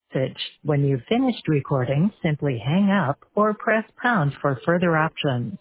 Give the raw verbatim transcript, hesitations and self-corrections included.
message. When you've finished recording, simply hang up or press pound for further options.